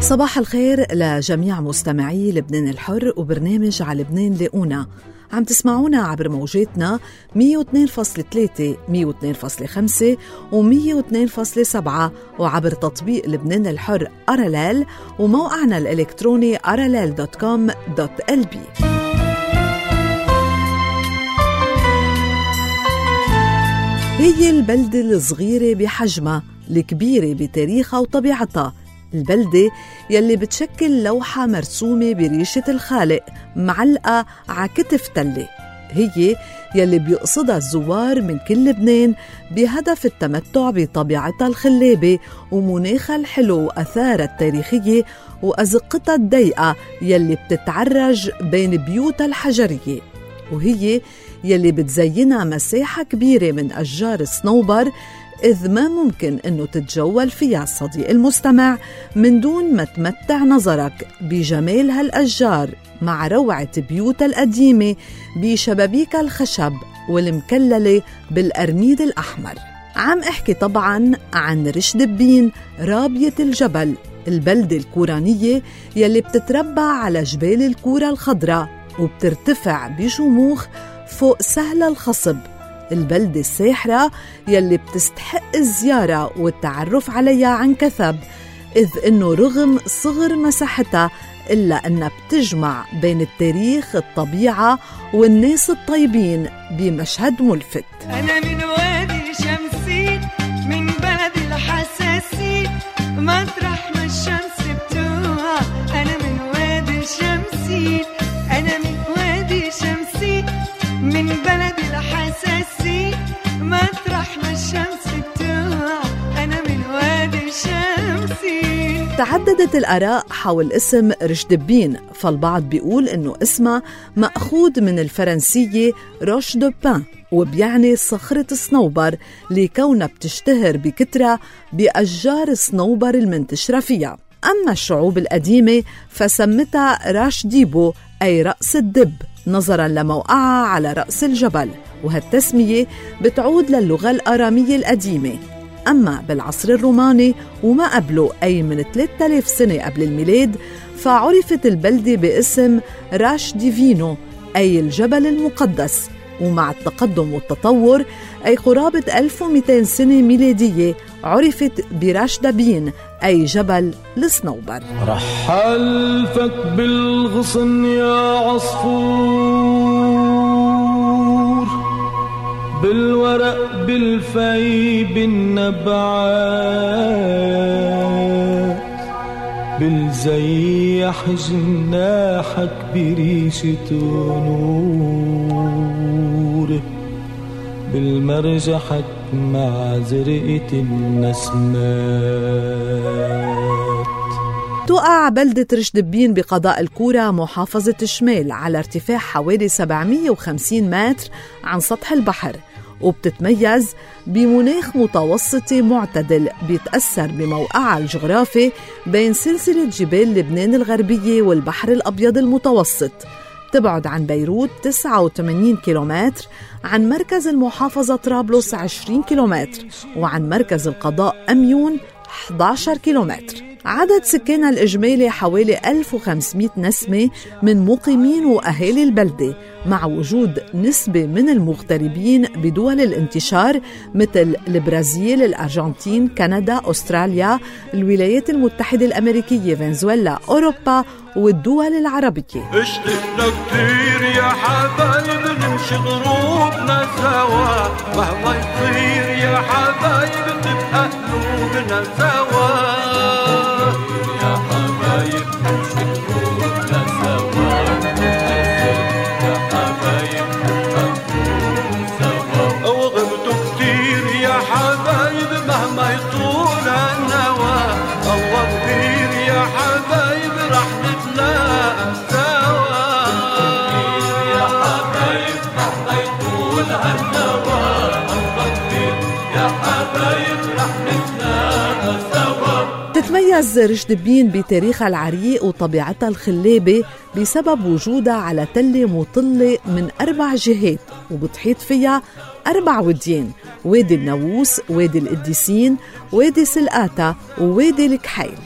صباح الخير لجميع مستمعي لبنان الحر وبرنامج على لبنان لاقونا. عم تسمعونا عبر موجاتنا 102.3 102.5 و102.7 وعبر تطبيق لبنان الحر أراليل وموقعنا الإلكتروني aralel.com.lb. هي البلدة الصغيرة بحجمها، الكبيرة بتاريخها وطبيعتها، البلدة يلي بتشكل لوحة مرسومة بريشة الخالق معلقة على كتف تلة، هي يلي بيقصدها الزوار من كل لبنان بهدف التمتع بطبيعتها الخلابة ومناخها الحلو وأثارها التاريخية وأزقتها الضيقة يلي بتتعرج بين بيوتها الحجرية، وهي يلي بتزينها مساحة كبيرة من أشجار الصنوبر، إذ ما ممكن أنه تتجول فيها الصديق المستمع من دون ما تمتع نظرك بجمال هالأشجار مع روعة بيوتها القديمة بشبابيك الخشب والمكللة بالأرميد الأحمر. عم أحكي طبعاً عن رشد بين رابية الجبل، البلدة الكورانية يلي بتتربع على جبال الكورة الخضراء وبترتفع بشموخ فوق سهل الخصب، البلدة الساحرة يلي بتستحق الزيارة والتعرف عليها عن كثب، إذ إنه رغم صغر مساحتها إلا أنها بتجمع بين التاريخ، الطبيعة والناس الطيبين بمشهد ملفت. أنا من وادي شمسي من بلد الحساسي مطرح ما الشمس بتوها، أنا من وادي شمسي، أنا من وادي شمسي من بلد الحساسي مطرح ما الشمس بتوها، أنا من وادي شمسي. تعددت الآراء حول اسم رشد بين، فالبعض بيقول إنه اسمها مأخوذ من الفرنسية روش دو بان وبيعني صخرة الصنوبر لكونها بتشتهر بكترة بأشجار الصنوبر المنتشرة فيها. أما الشعوب القديمة فسمتها راش ديبو أي رأس الدب نظراً لموقعها على رأس الجبل، وهالتسمية بتعود للغة الآرامية القديمة. أما بالعصر الروماني وما قبله أي من 3000 سنة قبل الميلاد فعرفت البلدة باسم راش ديفينو أي الجبل المقدس، ومع التقدم والتطور أي قرابة 1200 سنة ميلادية عرفت براش دبين أي جبل الصنوبر. رحل فك بالغصن يا عصفور، بالورق بالفي بالنبعات، بالزيح جناحك بريشة نور، بالمرجحك مع زرقة النسمات. تقع بلدة رشد بين بقضاء الكورة محافظة الشمال على ارتفاع حوالي 750 متر عن سطح البحر، وبتتميز بمناخ متوسطي معتدل بيتأثر بموقعها الجغرافي بين سلسلة جبال لبنان الغربية والبحر الأبيض المتوسط. تبعد عن بيروت 89 كيلومتر، عن مركز المحافظة طرابلس 20 كيلومتر، وعن مركز القضاء أميون 11 كيلومتر. عدد سكانها الإجمالي حوالي 1500 نسمة من مقيمين وأهالي البلدة، مع وجود نسبة من المغتربين بدول الانتشار مثل البرازيل، الأرجنتين، كندا، أستراليا، الولايات المتحدة الأمريكية، فنزويلا، أوروبا والدول العربية. اشتقنا كتير يا حبايب نمشي غروبنا سوا، وهو يطير يا حبايب تبقى قلوبنا سوا، يا حبايب نمشي غروبنا سوا، يا حبايب تبقى قلوبنا سوا. وغبتوا كتير يا حبايب مهما يطول النوا، الله كتير يا حبايب رح نتلاقى سوا، يا حبايب مهما يطول النوا، الله كتير يا حبايب رح نتلاقى سوا. تتميز رشد بين بتاريخها العريق وطبيعتها الخلابة بسبب وجودها على تلة مطلة من 4 جهات وبتحيط فيها 4 وديان: وادي الناووس، وادي القديسين، وادي سلقاتا، ووادي الكحيل.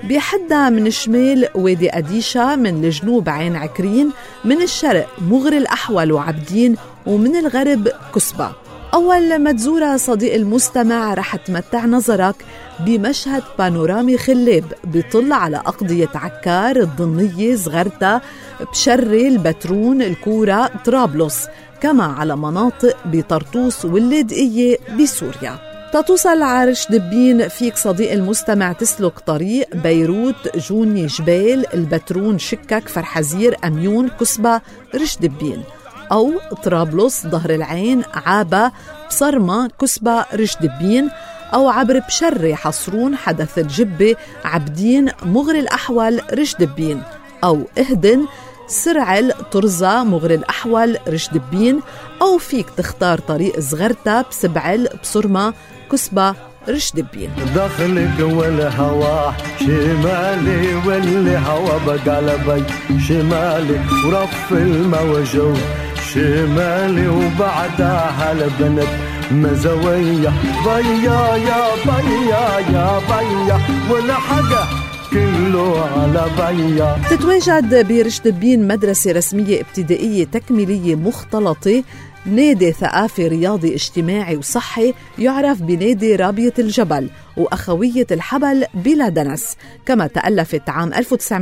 بيحدها من الشمال وادي أديشة، من الجنوب عين عكرين، من الشرق مغر الأحول وعبدين، ومن الغرب كسبة. أول ما تزورها صديق المستمع رح تمتع نظرك بمشهد بانورامي خلاب بيطل على أقضية عكار، الضنية، زغرتا، بشري، البترون، الكورة، طرابلس، كما على مناطق بطرطوس واللاذقية بسوريا. تتوصل على رشد دبين فيك صديق المستمع تسلك طريق بيروت، جوني، جبال، البترون، شكك، فرحزير، أميون، كسبة، رشد دبين، أو طرابلس، ظهر العين، عابة، بصرمة، كسبة، رشد دبين، أو عبر بشري، حصرون، حدث الجبة، عبدين، مغر الأحول، رشد دبين، أو اهدن، سرعل، طرزة، مغر الأحول، رشد دبين، أو فيك تختار طريق زغرتا، بسبعل، بصرمة، كسبة، رشد دبين. دخلك والهوا شمالي والهوا بقلبي شمالي ورف الموجود شمالي وبعدها البنت مزوية بيا يا بيا يا بيا والحقه كله على بيا. تتواجد برشد دبين مدرسة رسمية ابتدائية تكميلية مختلطة، نادي ثقافي رياضي اجتماعي وصحي يعرف بنادي رابية الجبل، وأخوية الحبل بلا دنس. كما تألفت عام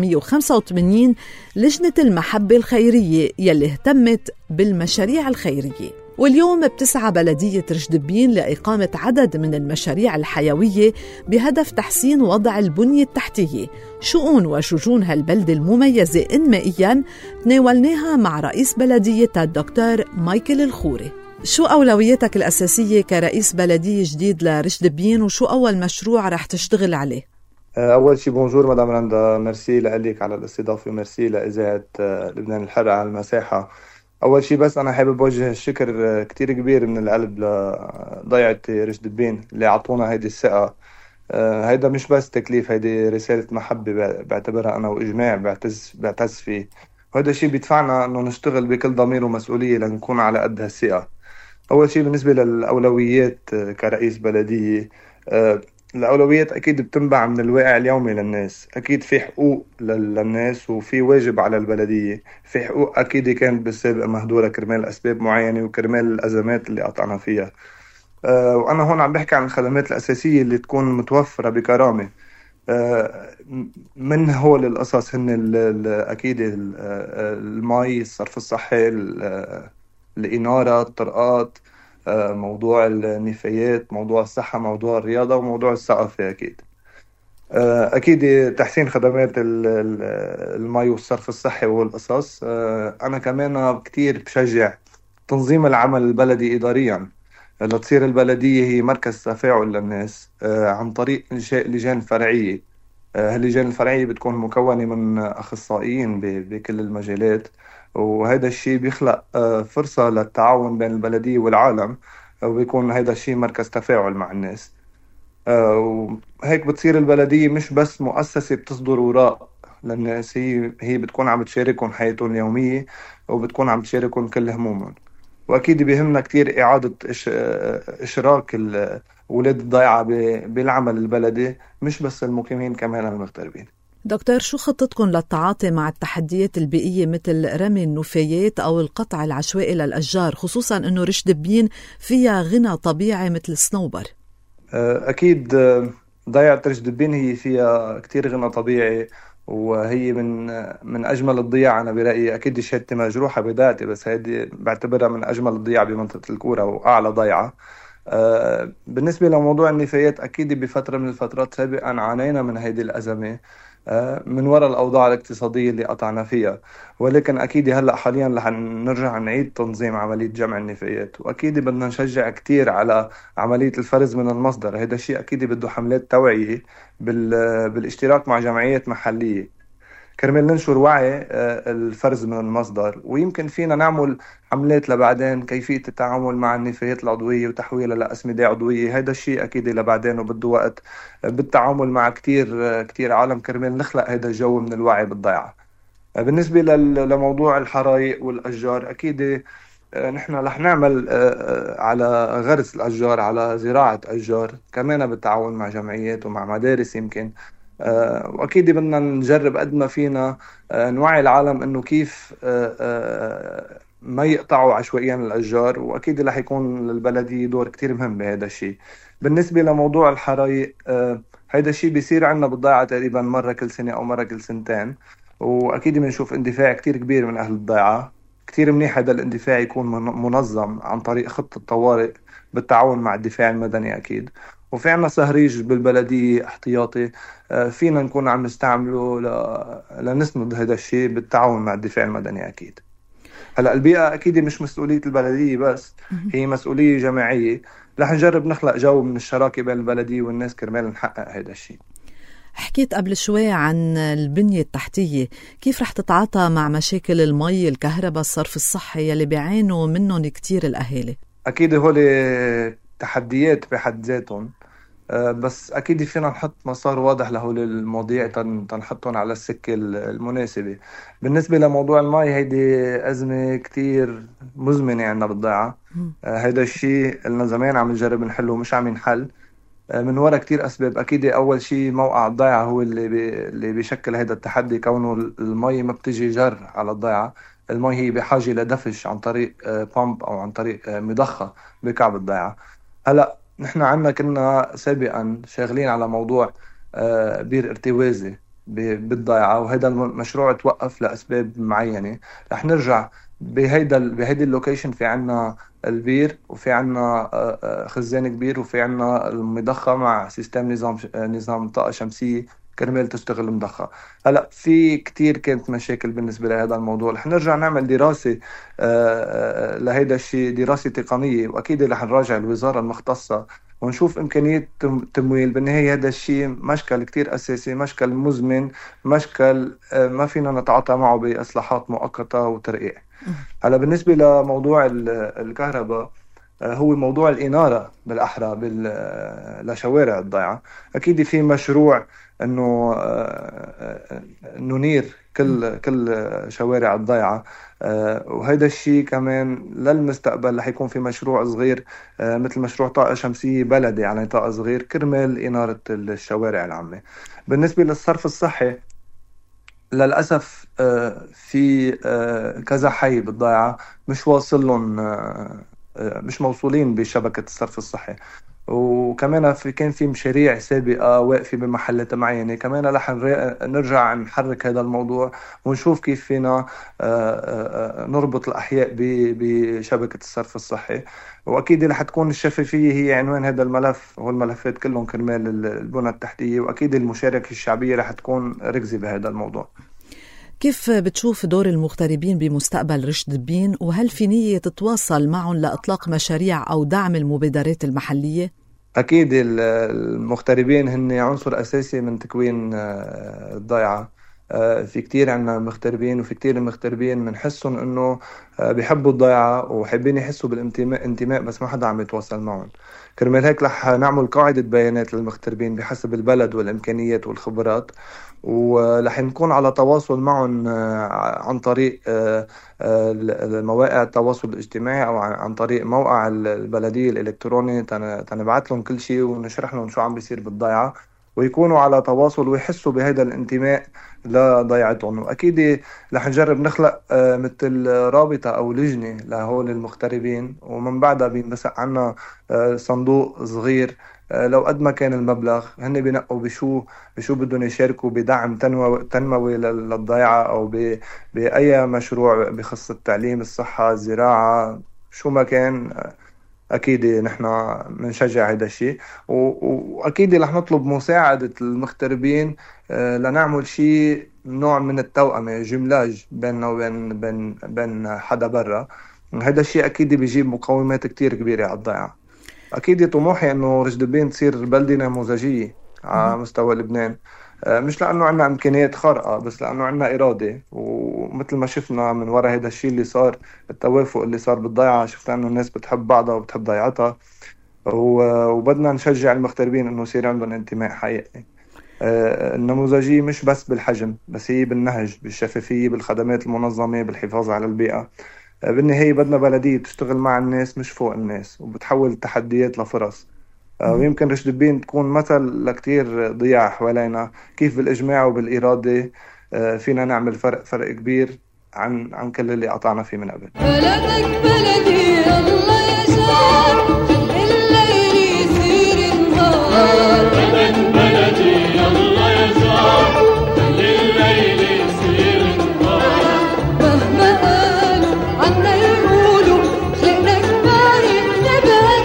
1985 لجنة المحبة الخيرية يلي اهتمت بالمشاريع الخيرية. واليوم بتسعى بلدية رشد دبين لإقامة عدد من المشاريع الحيوية بهدف تحسين وضع البنية التحتية. شؤون وشجون هالبلدة المميزة إنمائياً تناولناها مع رئيس بلديتها الدكتور مايكل الخوري. شو أولوياتك الأساسية كرئيس بلدية جديد لرشد دبين، وشو أول مشروع رح تشتغل عليه؟ أول شي بونجور مدام رندا، ميرسي لك على الاستضافة وميرسي لإذاعة لبنان الحرة على المساحة. أول شي بس أنا حابب أوجه الشكر كتير كبير من القلب لضيعة رشد دبين اللي عطونا هيدي الثقة. هيدا مش بس تكليف، هيدي رسالة محبة بعتبرها أنا وإجماع بعتز فيه، وهذا الشي بيدفعنا أنه نشتغل بكل ضمير ومسؤولية لنكون على قد هالثقة. أول شي بالنسبة للأولويات كرئيس بلدية، الأولويات أكيد بتنبع من الواقع اليومي للناس. أكيد في حقوق للناس وفي واجب على البلدية. في حقوق أكيد كانت بالسابق مهدورة كرمال أسباب معينة وكرمال الأزمات اللي قطعنا فيها. وأنا هون عم بحكي عن الخدمات الأساسية اللي تكون متوفرة بكرامة. من هول القصص هن أكيد المي، الصرف الصحي، الإنارة، الطرقات، موضوع النفايات، موضوع الصحة، موضوع الرياضة، وموضوع الثقافة. أكيد تحسين خدمات المي والصرف الصحي والقصص. أنا كمان كتير بشجع تنظيم العمل البلدي إداريا لتصير البلدية هي مركز تفاعل للناس عن طريق إنشاء لجان فرعية. هاللجان الفرعية بتكون مكونة من أخصائيين بكل المجالات، وهذا الشيء بيخلق فرصة للتعاون بين البلدية والعالم، وبيكون هذا الشيء مركز تفاعل مع الناس. وهيك بتصير البلدية مش بس مؤسسة بتصدر وراء للناس، هي بتكون عم تشاركهم حياتهم اليومية وبتكون عم تشاركهم كل همومهم. وأكيد بيهمنا كتير إعادة إشراك الأولاد الضيعة بالعمل البلدي، مش بس المقيمين كمان المغتربين. دكتور، شو خطتكم للتعاطي مع التحديات البيئية مثل رمي النفايات أو القطع العشوائي للأشجار، خصوصاً أنه رشد دبين فيها غنى طبيعي مثل الصنوبر؟ أكيد ضيعة رشد دبين هي فيها كتير غنى طبيعي، وهي من أجمل الضياع أنا برأيي. أكيد شهادتي مجروحة بذاتي، بس هذه بعتبرها من أجمل الضياع بمنطقة الكورة وأعلى ضيعة. بالنسبة لموضوع النفايات، أكيد بفترة من الفترات سابقا عانينا من هذه الأزمة من وراء الأوضاع الاقتصادية اللي قطعنا فيها، ولكن أكيد هلأ حاليا رح نرجع نعيد تنظيم عملية جمع النفايات. وأكيد بدنا نشجع كتير على عملية الفرز من المصدر. هذا الشيء أكيد بده حملات توعية بالاشتراك مع جمعيات محلية كرمال ننشر وعي الفرز من المصدر. ويمكن فينا نعمل حملات لبعدين كيفية التعامل مع النفايات العضوية وتحويلها لأسمدة عضوية. هذا الشيء أكيد لبعدين وبده وقت بالتعامل مع كتير عالم كرمال نخلق هذا الجو من الوعي بالضيعة. بالنسبة لموضوع الحرائق والأشجار، أكيد نحن رح نعمل على غرس الأشجار، على زراعة أشجار كمان بالتعاون مع جمعيات ومع مدارس. يمكن وأكيد بدنا نجرب قد ما فينا نوعي العالم إنه كيف ما يقطعوا عشوائيا الأشجار، وأكيد رح يكون للبلدية دور كتير مهم بهذا الشيء. بالنسبة لموضوع الحرايق، هيدا الشيء بيصير عنا بالضيعة تقريبا مرة كل سنة أو مرة كل سنتين، وأكيد بنشوف اندفاع كتير كبير من أهل الضيعة. كتير منيح هذا الاندفاع يكون منظم عن طريق خطة طوارئ بالتعاون مع الدفاع المدني أكيد. وفي عنا صهريج بالبلدية احتياطي فينا نكون عم نستعمله لنسند هذا الشيء بالتعاون مع الدفاع المدني أكيد. هلأ البيئة أكيد مش مسؤولية البلدية بس، هي مسؤولية جماعية. رح نجرب نخلق جو من الشراكة بين البلدية والناس كرمال نحقق هذا الشيء. حكيت قبل شوي عن البنية التحتية، كيف رح تتعاطى مع مشاكل المي، الكهرباء، الصرف الصحي يلي بيعانوا منهم كتير الأهالي؟ أكيد هولي تحديات بحد ذاتهم، بس أكيد فينا نحط مسار واضح لهول المواضيع تنحطهم على السكة المناسبة. بالنسبة لموضوع المي، هيدي أزمة كتير مزمنة عنا بالضيعة. هيدا الشيء لنا زمان عم نجرب نحله مش عم ينحل من وراء كتير أسباب. أكيد أول شيء موقع الضيعة هو اللي بيشكل هيدا التحدي، كونه المي ما بتجي جر على الضيعة. المي هي بحاجة لدفش عن طريق بامب أو عن طريق مضخة بكعب الضيعة. هلأ نحن عنا كنا سابقا شاغلين على موضوع بير ارتوازي بالضيعة، وهذا المشروع توقف لأسباب معينة. رح نرجع بهيدي اللوكيشن. في عنا البير، وفي عنا خزان كبير، وفي عنا المضخة مع سيستم نظام طاقة شمسية كرمال تشتغل المضخة. هلأ في كتير كانت مشاكل بالنسبة لهذا الموضوع. رح نرجع نعمل دراسة لهذا الشيء، دراسة تقنية، وأكيد رح نراجع الوزارة المختصة ونشوف إمكانية تمويل. بالنهاية هذا الشيء مشكل كتير أساسي، مشكل مزمن، مشكل ما فينا نتعاطى معه بإصلاحات مؤقتة وترقيع. هلا بالنسبة لموضوع الكهرباء، هو موضوع الإنارة بالأحرى لشوارع الضيعة. أكيد في مشروع إنه ننير كل شوارع الضيعة، وهذا الشيء كمان للمستقبل رح يكون في مشروع صغير مثل مشروع طاقة شمسية بلدي على نطاق صغير كرمال إنارة الشوارع العامة. بالنسبة للصرف الصحي، للأسف في كذا حي بالضيعة مش واصل لهم، مش موصولين بشبكة الصرف الصحي. وكمان كان في مشاريع سابقة واقفة بمحلات معينة. كمان رح نرجع نحرك هذا الموضوع ونشوف كيف فينا نربط الأحياء بشبكة الصرف الصحي. وأكيد رح تكون الشفافية هي عنوان هذا الملف والملفات كلهم كرمال البنى التحتية، وأكيد المشاركة الشعبية رح تكون ركزة بهذا الموضوع. كيف بتشوف دور المغتربين بمستقبل رشد دبين، وهل في نية تتواصل معهم لإطلاق مشاريع أو دعم المبادرات المحلية؟ أكيد المغتربين هن عنصر أساسي من تكوين الضيعة. في كتير عنا مغتربين، وفي كتير المغتربين بنحسهم إنه بيحبوا الضيعة وحابين يحسوا بالانتماء، بس ما حدا عم يتواصل معهم. كرمال هيك رح نعمل قاعدة بيانات للمغتربين بحسب البلد والإمكانيات والخبرات، ورح نكون على تواصل معهم عن طريق مواقع التواصل الاجتماعي أو عن طريق موقع البلدية الإلكتروني. تنبعت لهم كل شيء ونشرح لهم شو عم بيصير بالضيعة، ويكونوا على تواصل ويحسوا بهذا الانتماء لضيعتهم. وأكيد رح نجرب نخلق مثل رابطة أو لجنة لهول المغتربين، ومن بعدها بينبثق عنا صندوق صغير لو قد ما كان المبلغ. هن بينقوا بشو بدهم يشاركوا بدعم تنموي للضيعة، أو بأي مشروع بخص التعليم، الصحة، الزراعة، شو ما كان. أكيد نحن منشجع هذا الشيء، وأكيد رح نطلب مساعدة المغتربين لنعمل شيء نوع من التوأمة، جملاج بيننا وبين حدا برا. هذا الشيء أكيد بيجيب مقومات كتير كبيرة على الضيعة. أكيد طموحي إنه رشد دبين تصير بلدة نموذجية على مستوى لبنان، مش لأنه عنا إمكانيات خارقة، بس لأنه عنا إرادة. ومثل ما شفنا من وراء هذا الشيء اللي صار، التوافق اللي صار بالضيعة، شفنا إنه الناس بتحب بعضها وبتحب ضيعتها، وبدنا نشجع المغتربين إنه يصير عندهم انتماء حقيقي. النموذجية مش بس بالحجم، بس هي بالنهج، بالشفافية، بالخدمات المنظمة، بالحفاظ على البيئة. بالنهاية بدنا بلدية تشتغل مع الناس مش فوق الناس، وبتحول التحديات لفرص. ويمكن رشدبين تكون مثل لكتير ضياع حوالينا، كيف بالإجماع وبالإرادة فينا نعمل فرق كبير عن كل اللي قطعنا فيه من قبل. بلدك بلدي الله يجعل الليل يصير النهار، بلدك بلدي الله يجعل الليل يصير النهار، مهما قالوا عنا يقولوا خلقنا كبار نبات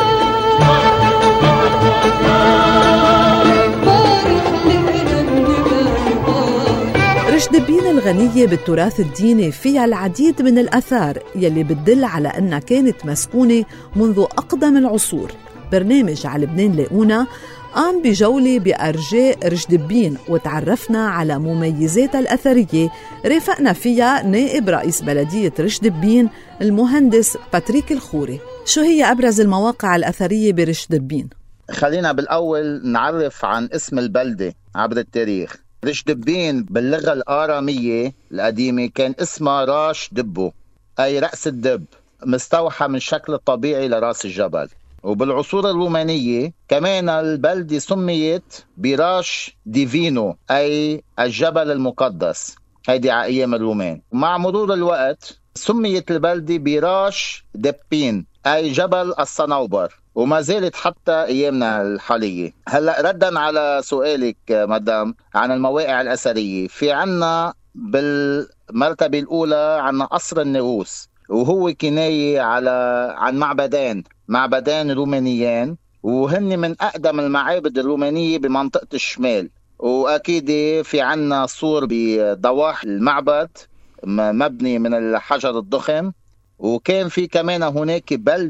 رشدبين الغنية بالتراث الديني فيها العديد من الآثار يلي بتدل على أنها كانت مسكونة منذ أقدم العصور. برنامج على لبنان لاقونا قام بجولة بأرجاء رشدبين وتعرفنا على مميزاتها الأثرية، رافقنا فيها نائب رئيس بلدية رشدبين المهندس باتريك الخوري. شو هي أبرز المواقع الأثرية برشدبين؟ خلينا بالأول نعرف عن اسم البلدة عبر التاريخ. رشدبين باللغة الآرامية القديمة كان اسمها راش دبو، أي رأس الدب، مستوحى من الشكل الطبيعي لرأس الجبل. وبالعصور الرومانية كمان البلدة سميت براش ديفينو، أي الجبل المقدس، هيدي على أيام الرومان. ومع مرور الوقت سميت البلدة براش دبين، أي جبل الصنوبر، وما زالت حتى أيامنا الحالية. هلأ ردا على سؤالك مدام عن المواقع الأثرية، في عنا بالمرتبة الأولى عنا قصر النغوس، وهو كناية عن معبدين رومانيين، وهن من أقدم المعابد الرومانية بمنطقة الشمال. وأكيد في عنا سور بضواحي المعبد مبني من الحجر الضخم. وكان في كمان هناك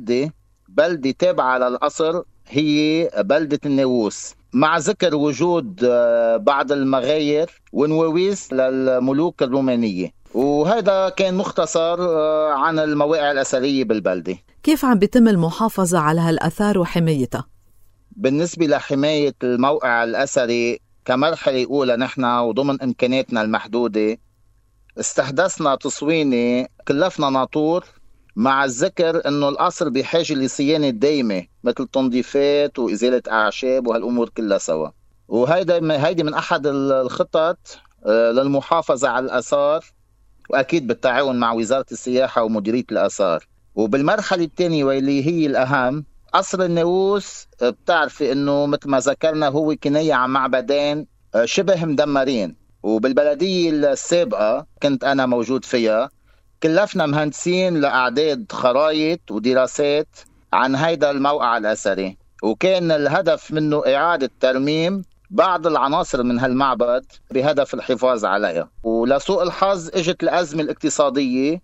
بلدة تابعة للقصر، هي بلدة النغوس، مع ذكر وجود بعض المغاير ونواويس للملوك الرومانية. وهذا كان مختصر عن المواقع الأثرية بالبلدة. كيف عم بيتم المحافظة على هالأثار وحمايتها؟ بالنسبة لحماية الموقع الأثري كمرحلة أولى، نحن وضمن إمكانياتنا المحدودة استحدثنا تصوينة كلفنا ناطور، مع الذكر أنه القصر بحاجة لصيانة دايمة مثل تنظيفات وإزالة أعشاب وهالأمور كلها سوا. وهيدي من أحد الخطط للمحافظة على الآثار، وأكيد بالتعاون مع وزارة السياحة ومديرية الآثار. وبالمرحلة الثانية واللي هي الأهم، قصر النغوس بتعرفي أنه مثل ما ذكرنا هو كناية عن معبدين شبه مدمرين. وبالبلدية السابقة كنت أنا موجود فيها، كلفنا مهندسين لأعداد خرايط ودراسات عن هيدا الموقع الأثري، وكان الهدف منه إعادة ترميم بعض العناصر من هالمعبد بهدف الحفاظ عليها. ولسوء الحظ اجت الأزمة الاقتصادية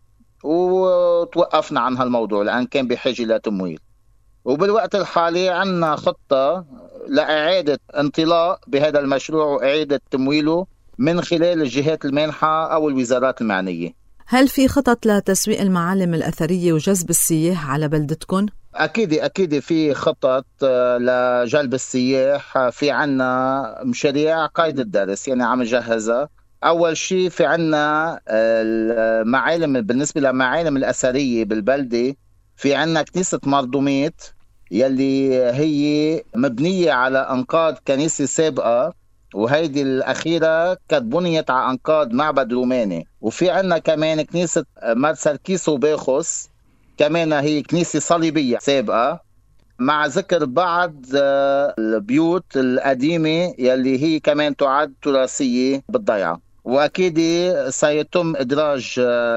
وتوقفنا عن هالموضوع لأن كان بحاجة لتمويل. وبالوقت الحالي عنا خطة لإعادة انطلاق بهذا المشروع وإعادة تمويله من خلال الجهات المانحة أو الوزارات المعنية. هل في خطط لتسويق المعالم الأثرية وجذب السياح على بلدتكم؟ أكيد في خطط لجلب السياح. في عنا مشاريع قيد الدرس، يعني عم نجهزها. أول شيء في عنا المعالم، بالنسبة للمعالم الأثرية بالبلدة في عنا كنيسة مرضوميت يلي هي مبنية على أنقاض كنيسة سابقة، وهيدي الأخيرة كانت بنيت على أنقاض معبد روماني. وفي عنا كمان كنيسة مرسركيس وباخوس، كمان هي كنيسة صليبية سابقة، مع ذكر بعض البيوت القديمة يلي هي كمان تعد تراثية بالضيعة. وأكيد سيتم إدراج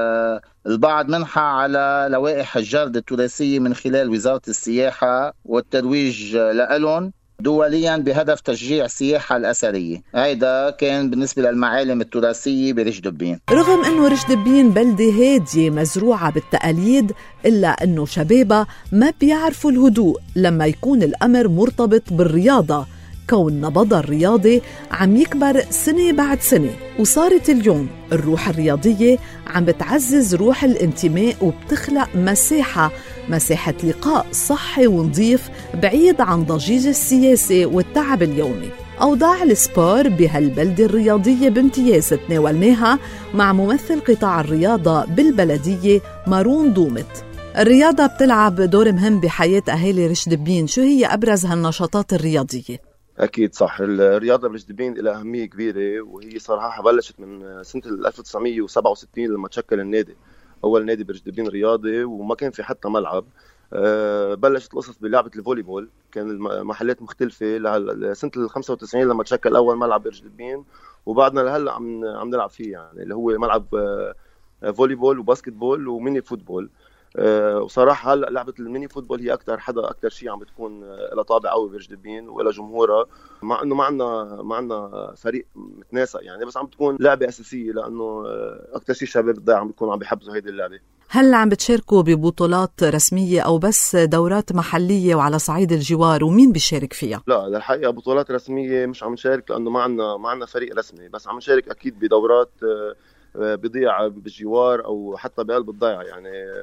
البعض منها على لوائح الجرد التراثية من خلال وزارة السياحة والترويج لألون دوليا بهدف تشجيع السياحة الأثرية. هيدا كان بالنسبة للمعالم التراثية برشدبين. رغم أنه رشدبين بلدة هادية مزروعة بالتقاليد، إلا أنه شبابها ما بيعرفوا الهدوء لما يكون الأمر مرتبط بالرياضة، كون نبضها الرياضي عم يكبر سنة بعد سنة. وصارت اليوم الروح الرياضية عم بتعزز روح الانتماء وبتخلق مساحة لقاء صحي ونظيف بعيد عن ضجيج السياسة والتعب اليومي. أوضاع السبور بهالبلدة الرياضية بامتياز تناولناها مع ممثل قطاع الرياضة بالبلدية مارون دومت. الرياضة بتلعب دور مهم بحياة أهالي رشد بين، شو هي أبرز هالنشاطات الرياضية؟ أكيد صح، الرياضة برشد بين لها أهمية كبيرة، وهي صراحة بلشت من سنة 1967 لما تشكل النادي، أول نادي برشد بين رياضي وما كان في حتى ملعب. بلشت القصص بلعبة الفولي بول، كان المحلات مختلفة لسنة 95 لما تشكل أول ملعب برشد بين، وبعدنا لهلا عم نلعب فيه، يعني اللي هو ملعب فولي بول وباسكت بول وميني فوتبول. وصراحة هلا لعبة الميني فوتبول هي أكتر شيء عم بتكون لها طابع قوي برشد بين ولا جمهورها، مع إنه ما عنا فريق متناسق يعني، بس عم بتكون لعبة أساسية لأنه أكتر شيء شباب الضيعة عم بيكونوا عم بيحبوا هيدي اللعبة. هل عم بتشاركوا ببطولات رسمية أو بس دورات محلية وعلى صعيد الجوار، ومين بيشارك فيها؟ لا الحقيقة بطولات رسمية مش عم نشارك لأنه ما عنا فريق رسمي، بس عم نشارك أكيد بدورات بضيعة بالجوار أو حتى بقلب الضيعة، يعني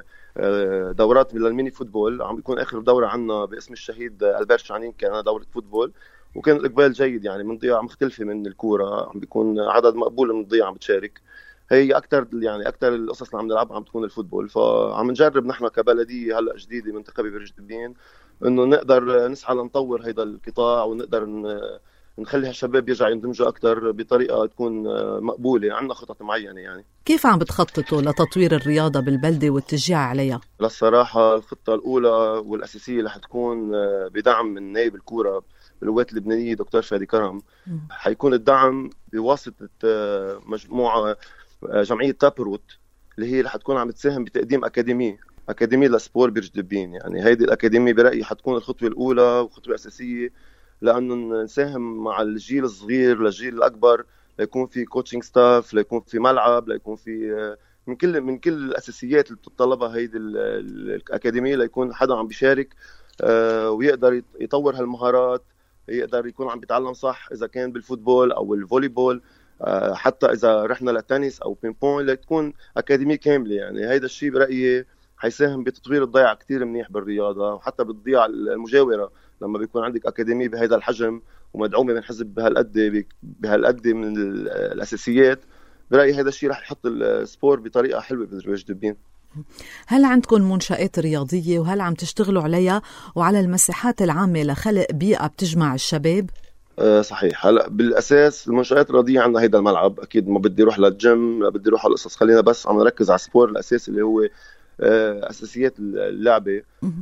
دورات للميني فوتبول. عم بيكون آخر دورة عنا باسم الشهيد ألبير شعنين، كان دورة فوتبول وكان الإقبال جيد، يعني من ضيعة مختلفة من الكورة، عم بيكون عدد مقبول من الضيعة عم بتشارك. هي أكتر القصص اللي عم نلعبها عم تكون الفوتبول، فعم نجرب نحن كبلدية هلأ جديدة منتخبة برشد بين إنه نقدر نسعى لنطور هيدا القطاع، ونقدر نخلي هالشباب يرجع يندمجوا أكتر بطريقة تكون مقبولة. عندنا خطط معينة يعني. كيف عم بتخططوا لتطوير الرياضة بالبلدة والتشجيع عليها؟ للصراحة الخطة الأولى والأساسية رح تكون بدعم من نائب الكورة بالقوات اللبنانية دكتور فادي كرم. حيكون الدعم بواسطة مجموعة جمعية تابروت اللي هي رح تكون عم تساهم بتقديم أكاديمية لسبور برشد بين. يعني هيدي الأكاديمية برأيي حتكون الخطوة الأولى وخطوة أساسية، لأنه نساهم مع الجيل الصغير للجيل الأكبر، ليكون في كوتشنج ستاف، ليكون في ملعب، ليكون في من كل الأساسيات اللي بتطلبها هيدي الأكاديمية، ليكون حدا عم بيشارك ويقدر يطور هالمهارات، يقدر يكون عم بيتعلم صح إذا كان بالفوتبول أو الفولي بول، حتى إذا رحنا للتنس أو بين بون لتكون أكاديمية كاملة. يعني هيدا الشيء برأيي حيساهم بتطوير الضيعة كتير منيح بالرياضة، وحتى بالضيعة المجاورة لما بيكون عندك أكاديمية بهذا الحجم ومدعومة من حزب بهالقد من الأساسيات، برأيي هذا الشيء رح يحط السبور بطريقة حلوة برشد بين. هل عندكم منشآت رياضية وهل عم تشتغلوا عليها وعلى المساحات العامة لخلق بيئة بتجمع الشباب؟ صحيح. هلا بالاساس المنشآت الرياضيه عندنا هيدا الملعب، اكيد ما بدي اروح للجيم، لا بدي اروح على القصص، خلينا بس عم نركز على السبور الاساسي اللي هو اساسيات اللعبه.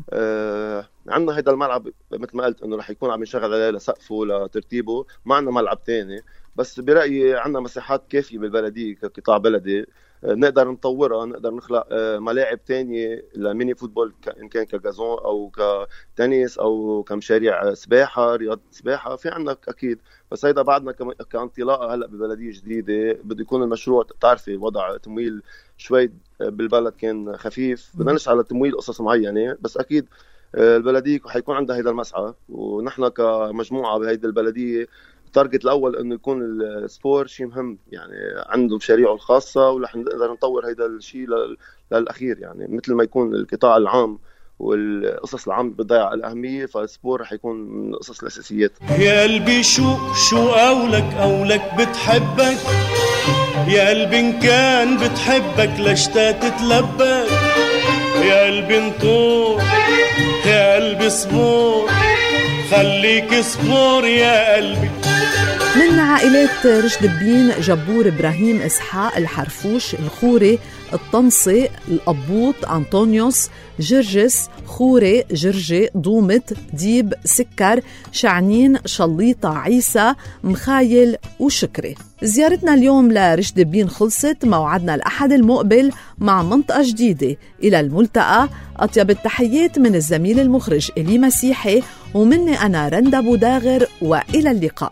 عندنا هيدا الملعب مثل ما قلت انه رح يكون عم يشتغل عليه لسقفه لترتيبه، ما عندنا ملعب تاني، بس برايي عندنا مساحات كافيه بالبلديه كقطاع بلدي نقدر نطورها، نقدر نخلق ملاعب تانية لميني فوتبول إن كان كجازون أو كتنس أو كمشاريع سباحة، رياضة سباحة في عندنا أكيد، بس هيدا بعدنا كانطلاقة هلأ ببلدية جديدة بده يكون المشروع، تعرفي وضع تمويل شوي بالبلد كان خفيف، بدنا نسعى على تمويل قصص معينة، بس أكيد البلدية حيكون عندها هيدا المسعى، ونحن كمجموعة بهيدا البلدية التارجت الأول إنه يكون السبور شيء مهم، يعني عنده مشاريعه الخاصة ورح نقدر نطور هيدا الشيء للأخير، يعني مثل ما يكون القطاع العام والقصص العام بتضيع الأهمية، فالسبور رح يكون من القصص الأساسيات. يا قلبي شو أولك بتحبك، يا قلبي إن كان بتحبك لشتا تتلبك، يا قلبي انطور، يا قلبي صبور، خليك صبور يا قلبي. من عائلات رشد بين جبور، إبراهيم، إسحاق، الحرفوش، الخوري، الطنسي، الأبوط، أنطونيوس، جرجس، خوري، جرجي، ضومت، ديب، سكر، شعنين، شليطة، عيسى، مخايل وشكري. زيارتنا اليوم لرشد بين خلصت، موعدنا الأحد المقبل مع منطقة جديدة. إلى الملتقى، أطيب التحيات من الزميل المخرج إلي مسيحي ومني أنا رندا بوداغر، وإلى اللقاء.